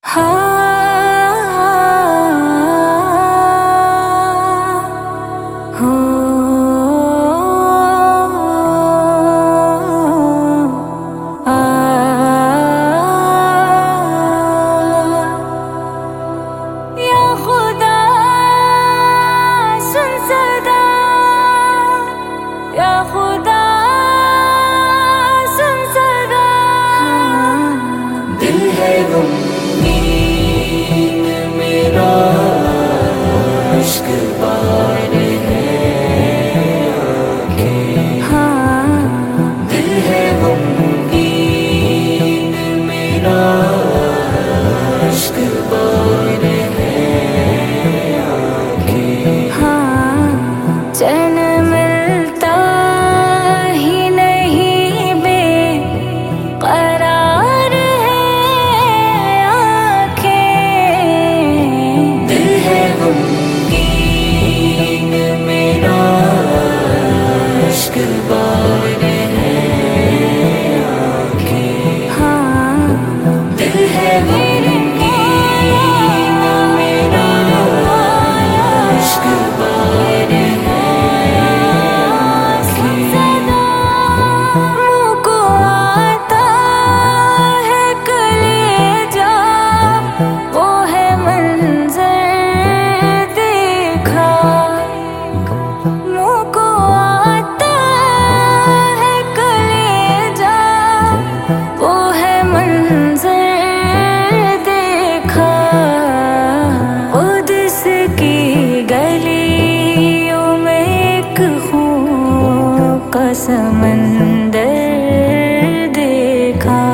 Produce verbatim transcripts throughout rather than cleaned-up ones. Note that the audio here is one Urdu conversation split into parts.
سمندر دیکھا،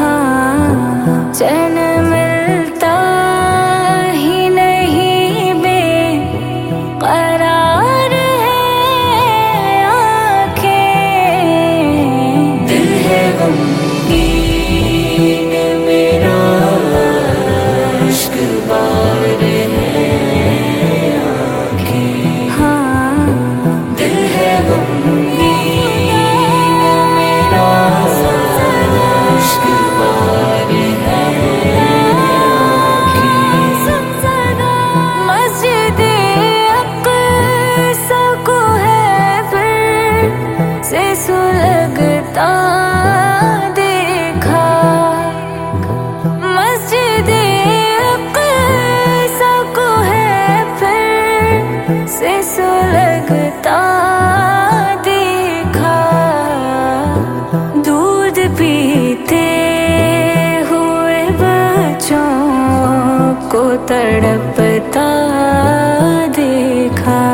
چین ملتا ہی نہیں، بے قرار ہے آنکھیں، دل ہے غمگین میرا، عشق بار ہے آنکھیں، ہاں دل ہے غمگین سلگتا دیکھا، مسجد اقصی کو ہے پھر سے سلگتا دیکھا، دودھ پیتے ہوئے بچوں کو تڑپتا دیکھا،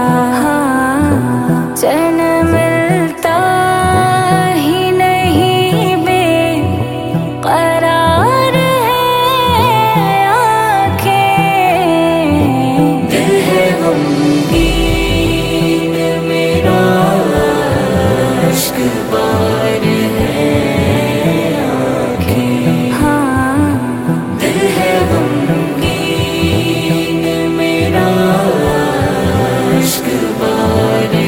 چین ملتا ہی نہیں، بے قرار ہے آنکھیں، دل ہے غمگین میرا، عشق بار ہے آنکھیں، ہاں دل ہے غمگین میرا، عشق بار ہے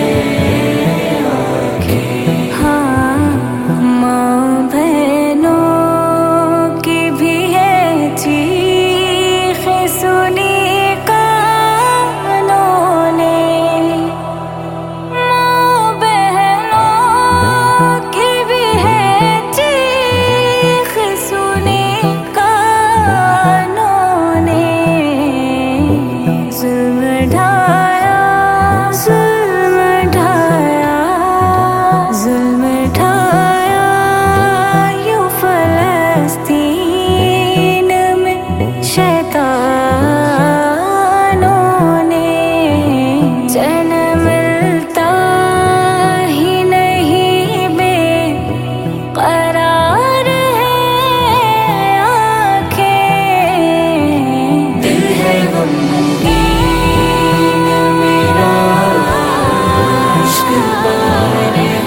آنکھیں، ہاں ماں بہنوں کی بھی ہے چیخیں سنی کانوں نے، ماں بہنوں کی بھی ہے چیخ سنی کانوں نے، ظلم ڈھایا ظلم ڈھایا ظلم ڈھایا یوں فلسطین میں شیطانوں نے، چین ملتا ہی نہیں، بے قرار ہے آنکھیں، دل ہے غمگین میرا، عشق بار ہے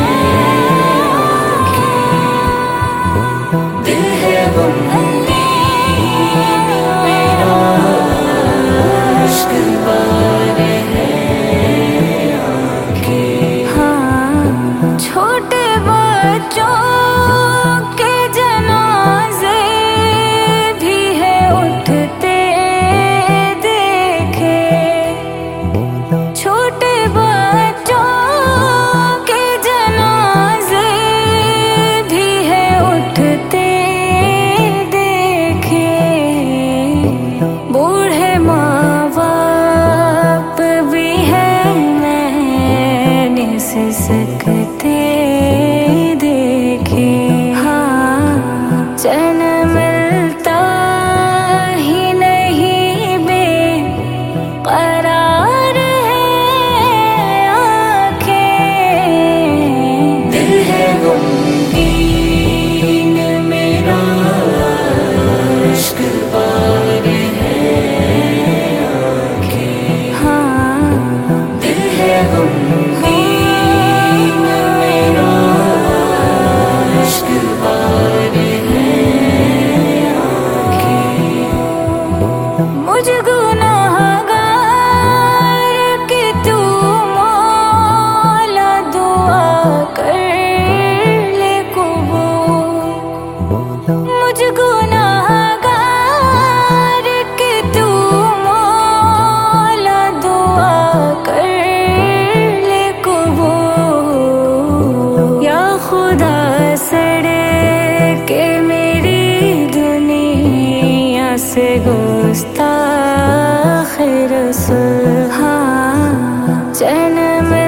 آنکھیں، دل ہے غمگین میرا، عشق بار ہے آنکھیں، ہاں چھوٹے بچوں کے جنازے بھی ہے सकते देखे। हाँ चैन मिलता ही नहीं, बेकरार है आँखें। दिल है गमगीन मेरा, इश्क बार है आँखें। हाँ दिल है गमगीन मेरा, इश्क बार है आँखें। मुझ गुनाहगार के तू मौला दुआ कर ले कबूल। मुझ गुनाहगार के तू मौला दुआ कर ले कबूल। या खुदा सड़े के मेरी दुनिया से गुस्ताख रसूल। हाँ चैन में